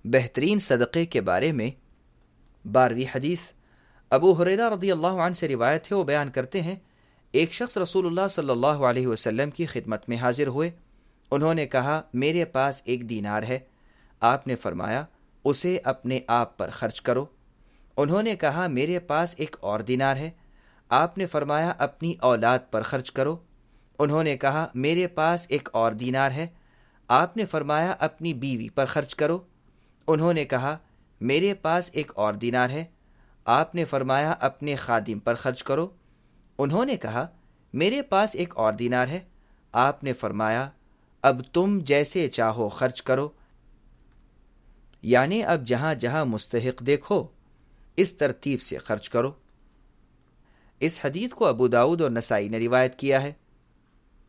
बेहतरीन सदक़े के बारे में 12वीं हदीस अबू हुरैरा रज़ियल्लाहु अन्हु से रिवायत है। वो बयान करते हैं, एक शख्स रसूलुल्लाह सल्लल्लाहु अलैहि वसल्लम की खिदमत में हाजिर हुए। उन्होंने कहा, मेरे पास 1 दीनार है। आपने फरमाया, उसे अपने आप पर खर्च करो। उन्होंने कहा, मेरे पास 1 और दीनार है। आपने फरमाया, अपनी औलाद पर खर्च करो। उन्होंने कहा, मेरे पास 1 और दीनार है। आपने फरमाया, अपनी बीवी पर खर्च करो। उन्होंने कहा, मेरे पास 1 और दीनार है। आपने फरमाया, अपने खादिम पर खर्च करो। उन्होंने कहा, मेरे पास 1 और दीनार है। आपने फरमाया, अब तुम जैसे चाहो खर्च करो, यानी अब जहां जहां मुस्तहिक देखो इस तरतीब से खर्च करो। इस हदीस को अबू दाऊद और नसाई ने रिवायत किया है।